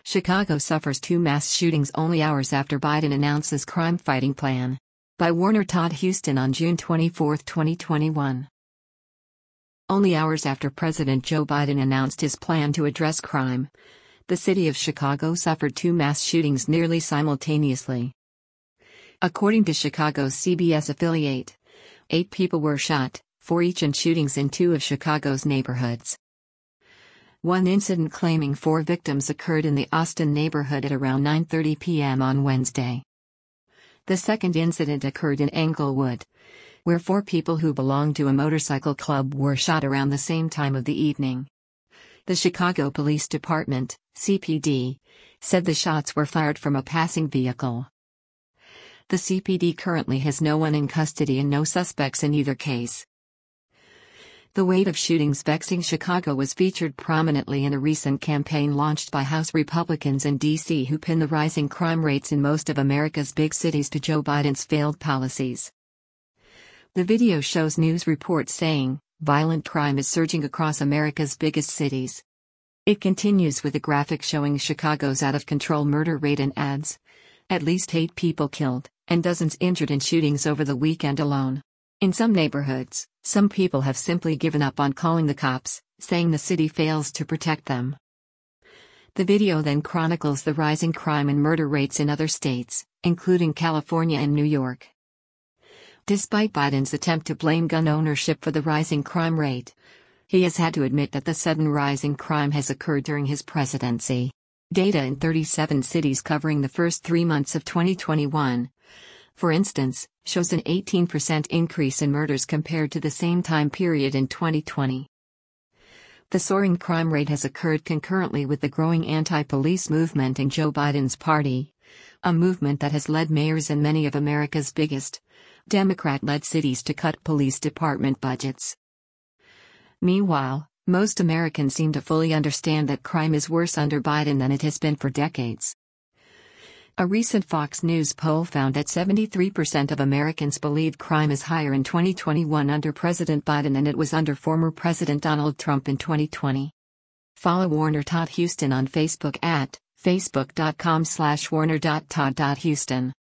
Chicago suffers two mass shootings only hours after Biden announces crime-fighting plan. By Warner Todd Huston on June 24, 2021. Only hours after President Joe Biden announced his plan to address crime, the city of Chicago suffered two mass shootings nearly simultaneously. According to Chicago's CBS affiliate, 8 people were shot, 4 each in shootings in 2 of Chicago's neighborhoods. One incident claiming 4 victims occurred in the Austin neighborhood at around 9:30 p.m. on Wednesday. The second incident occurred in Englewood, where 4 people who belonged to a motorcycle club were shot around the same time of the evening. The Chicago Police Department, CPD, said the shots were fired from a passing vehicle. The CPD currently has no one in custody and no suspects in either case. The wave of shootings vexing Chicago was featured prominently in a recent campaign launched by House Republicans in D.C. who pin the rising crime rates in most of America's big cities to Joe Biden's failed policies. The video shows news reports saying, "Violent crime is surging across America's biggest cities." It continues with a graphic showing Chicago's out-of-control murder rate and adds, "At least 8 people killed, and dozens injured in shootings over the weekend alone." In some neighborhoods, some people have simply given up on calling the cops, saying the city fails to protect them. The video then chronicles the rising crime and murder rates in other states, including California and New York. Despite Biden's attempt to blame gun ownership for the rising crime rate, he has had to admit that the sudden rise in crime has occurred during his presidency. Data in 37 cities covering the first 3 months of 2021, for instance, shows an 18% increase in murders compared to the same time period in 2020. The soaring crime rate has occurred concurrently with the growing anti-police movement in Joe Biden's party, a movement that has led mayors in many of America's biggest, Democrat-led cities to cut police department budgets. Meanwhile, most Americans seem to fully understand that crime is worse under Biden than it has been for decades. A recent Fox News poll found that 73% of Americans believe crime is higher in 2021 under President Biden than it was under former President Donald Trump in 2020. Follow Warner Todd Huston on Facebook at facebook.com/warner.todd.huston.